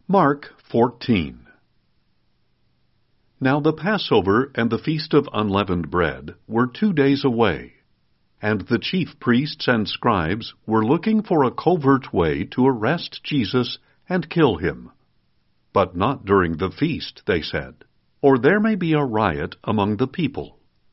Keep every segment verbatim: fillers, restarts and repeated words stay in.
Mark fourteen. Now the Passover and the Feast of Unleavened Bread were two days away, and the chief priests and scribes were looking for a covert way to arrest Jesus and kill him. But not during the feast, they said, or there may be a riot among the people.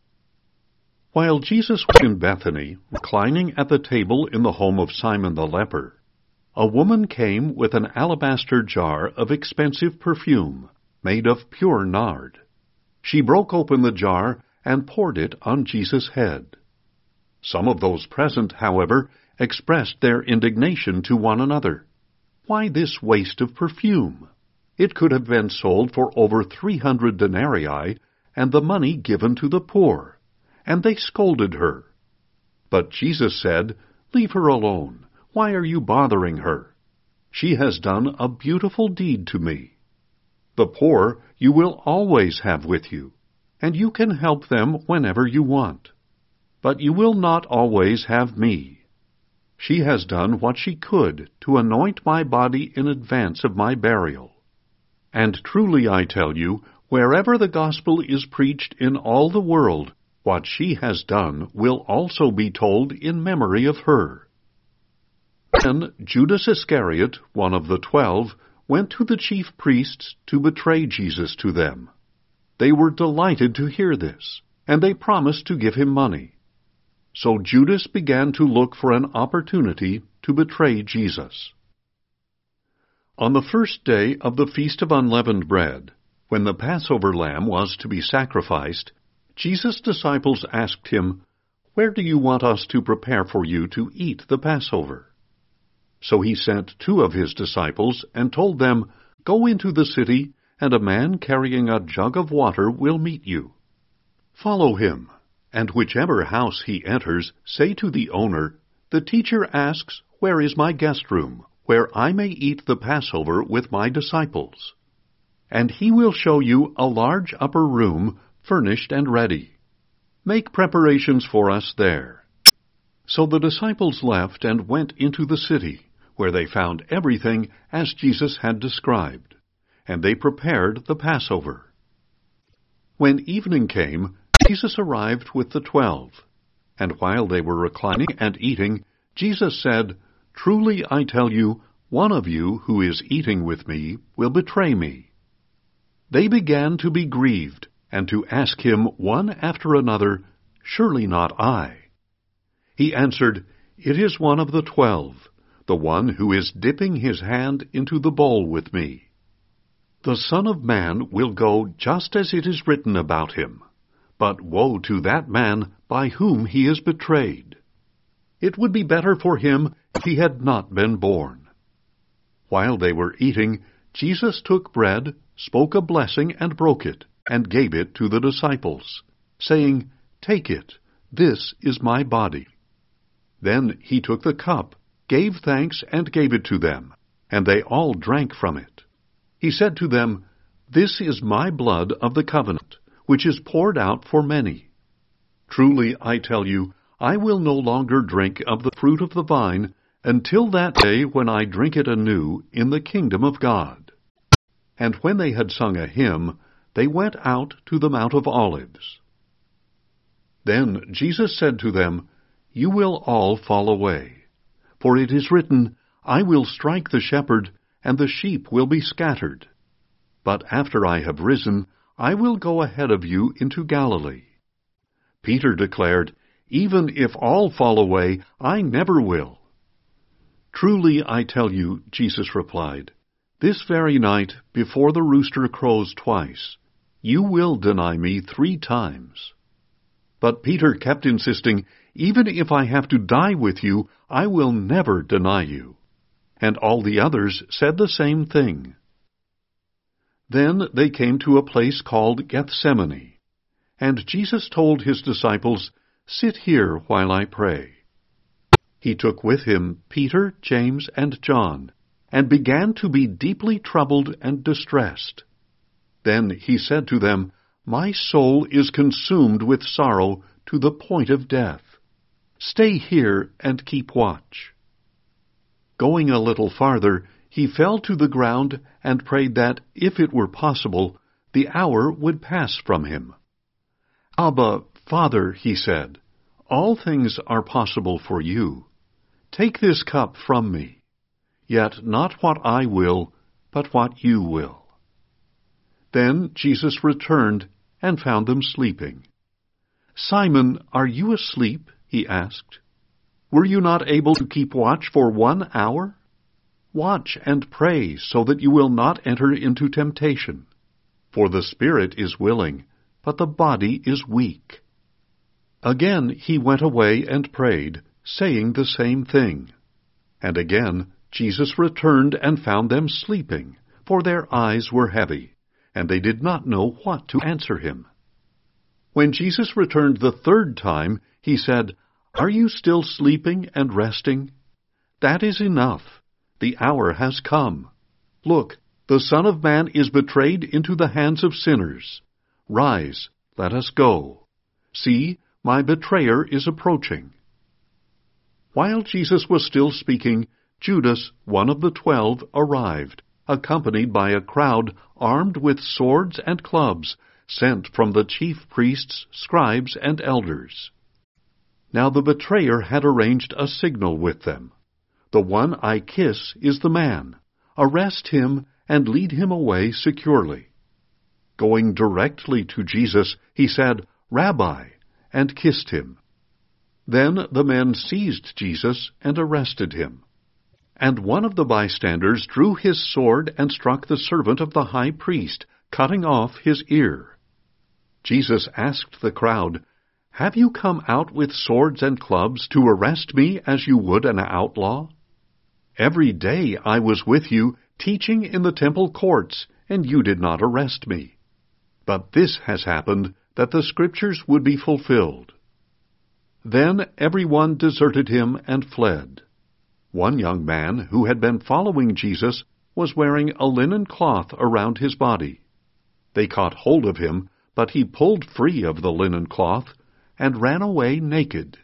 While Jesus was in Bethany, reclining at the table in the home of Simon the leper, a woman came with an alabaster jar of expensive perfume, made of pure nard. She broke open the jar and poured it on Jesus' head. Some of those present, however, expressed their indignation to one another. Why this waste of perfume? It could have been sold for over three hundred denarii and the money given to the poor. And they scolded her. But Jesus said, "Leave her alone. Why are you bothering her? She has done a beautiful deed to me. The poor you will always have with you, and you can help them whenever you want. But you will not always have me. She has done what she could to anoint my body in advance of my burial. And truly I tell you, wherever the gospel is preached in all the world, what she has done will also be told in memory of her." Then Judas Iscariot, one of the twelve, went to the chief priests to betray Jesus to them. They were delighted to hear this, and they promised to give him money. So Judas began to look for an opportunity to betray Jesus. On the first day of the Feast of Unleavened Bread, when the Passover lamb was to be sacrificed, Jesus' disciples asked him, "Where do you want us to prepare for you to eat the Passover?" So he sent two of his disciples and told them, "Go into the city, and a man carrying a jug of water will meet you. Follow him, and whichever house he enters, say to the owner, 'The teacher asks, where is my guest room, where I may eat the Passover with my disciples?' And he will show you a large upper room, furnished and ready. Make preparations for us there." So the disciples left and went into the city, where they found everything as Jesus had described, and they prepared the Passover. When evening came, Jesus arrived with the twelve, and while they were reclining and eating, Jesus said, "Truly I tell you, one of you who is eating with me will betray me." They began to be grieved, and to ask him one after another, "Surely not I?" He answered, "It is one of the twelve, the one who is dipping his hand into the bowl with me. The Son of Man will go just as it is written about him, but woe to that man by whom he is betrayed. It would be better for him if he had not been born." While they were eating, Jesus took bread, spoke a blessing, and broke it, and gave it to the disciples, saying, "Take it, this is my body." Then he took the cup, gave thanks, and gave it to them, and they all drank from it. He said to them, "This is my blood of the covenant, which is poured out for many. Truly I tell you, I will no longer drink of the fruit of the vine until that day when I drink it anew in the kingdom of God." And when they had sung a hymn, they went out to the Mount of Olives. Then Jesus said to them, "You will all fall away, for it is written, 'I will strike the shepherd, and the sheep will be scattered.' But after I have risen, I will go ahead of you into Galilee." Peter declared, "Even if all fall away, I never will." "Truly I tell you," Jesus replied, "this very night, before the rooster crows twice, you will deny me three times." But Peter kept insisting, "Even if I have to die with you, I will never deny you." And all the others said the same thing. Then they came to a place called Gethsemane, and Jesus told his disciples, "Sit here while I pray." He took with him Peter, James, and John, and began to be deeply troubled and distressed. Then he said to them, "My soul is consumed with sorrow to the point of death. Stay here and keep watch." Going a little farther, he fell to the ground and prayed that, if it were possible, the hour would pass from him. "Abba, Father," he said, "all things are possible for you. Take this cup from me. Yet not what I will, but what you will." Then Jesus returned and found them sleeping. "Simon, are you asleep?" he asked. "Were you not able to keep watch for one hour? Watch and pray so that you will not enter into temptation. For the spirit is willing, but the body is weak." Again he went away and prayed, saying the same thing. And again Jesus returned and found them sleeping, for their eyes were heavy, and they did not know what to answer him. When Jesus returned the third time, he said, "Are you still sleeping and resting? That is enough. The hour has come. Look, the Son of Man is betrayed into the hands of sinners. Rise, let us go. See, my betrayer is approaching." While Jesus was still speaking, Judas, one of the twelve, arrived, accompanied by a crowd armed with swords and clubs, sent from the chief priests, scribes, and elders. Now the betrayer had arranged a signal with them. "The one I kiss is the man. Arrest him and lead him away securely." Going directly to Jesus, he said, "Rabbi," and kissed him. Then the men seized Jesus and arrested him. And one of the bystanders drew his sword and struck the servant of the high priest, cutting off his ear. Jesus asked the crowd, "Have you come out with swords and clubs to arrest me as you would an outlaw? Every day I was with you, teaching in the temple courts, and you did not arrest me. But this has happened, that the Scriptures would be fulfilled." Then everyone deserted him and fled. One young man who had been following Jesus was wearing a linen cloth around his body. They caught hold of him, but he pulled free of the linen cloth and ran away naked.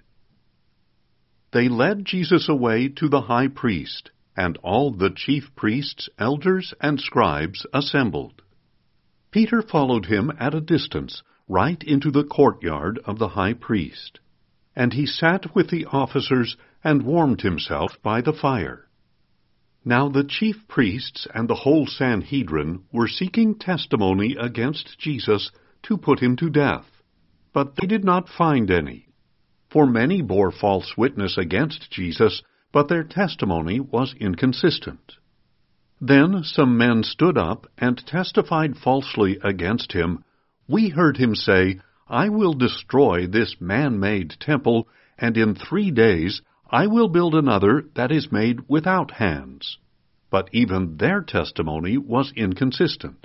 They led Jesus away to the high priest, and all the chief priests, elders, and scribes assembled. Peter followed him at a distance, right into the courtyard of the high priest. And he sat with the officers and warmed himself by the fire. Now the chief priests and the whole Sanhedrin were seeking testimony against Jesus to put him to death, but they did not find any. For many bore false witness against Jesus, but their testimony was inconsistent. Then some men stood up and testified falsely against him. "We heard him say, 'I will destroy this man-made temple, and in three days I will build another that is made without hands.' But even their testimony was inconsistent.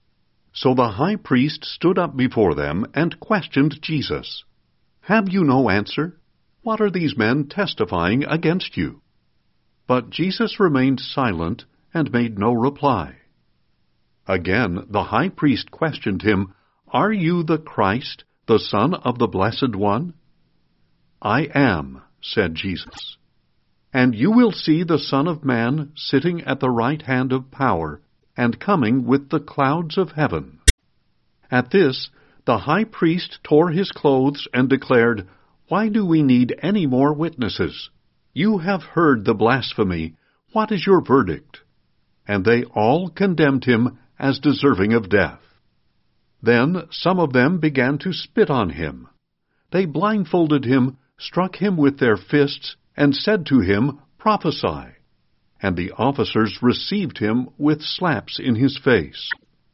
So the high priest stood up before them and questioned Jesus. 'Have you no answer? What are these men testifying against you?' But Jesus remained silent and made no reply. Again the high priest questioned him, 'Are you the Christ, the Son of the Blessed One?' 'I am,' said Jesus. 'And you will see the Son of Man sitting at the right hand of power, and coming with the clouds of heaven.' At this, the high priest tore his clothes and declared, 'Why do we need any more witnesses? You have heard the blasphemy. What is your verdict?' And they all condemned him as deserving of death. Then some of them began to spit on him. They blindfolded him, struck him with their fists, and said to him, 'Prophesy.' And the officers received him with slaps in his face.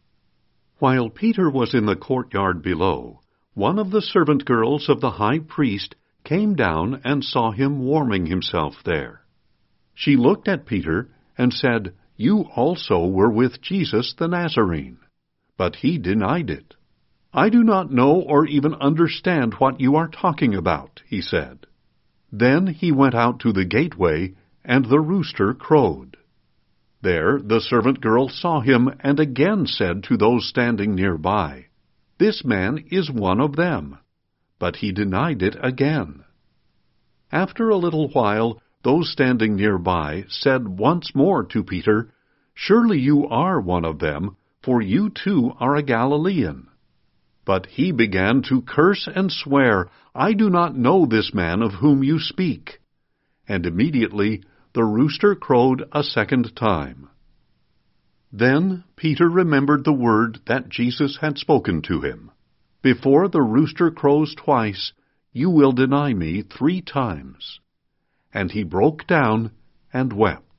While Peter was in the courtyard below, one of the servant girls of the high priest came down and saw him warming himself there. She looked at Peter and said, 'You also were with Jesus the Nazarene.' But he denied it. 'I do not know or even understand what you are talking about,' he said. Then he went out to the gateway, and the rooster crowed. There the servant girl saw him and again said to those standing nearby, 'This man is one of them.' But he denied it again. After a little while, those standing nearby said once more to Peter, Surely you are one of them, for you too are a Galilean. But he began to curse and swear, I do not know this man of whom you speak. And immediately the rooster crowed a second time. Then Peter remembered the word that Jesus had spoken to him. Before the rooster crows twice, you will deny me three times. And he broke down and wept.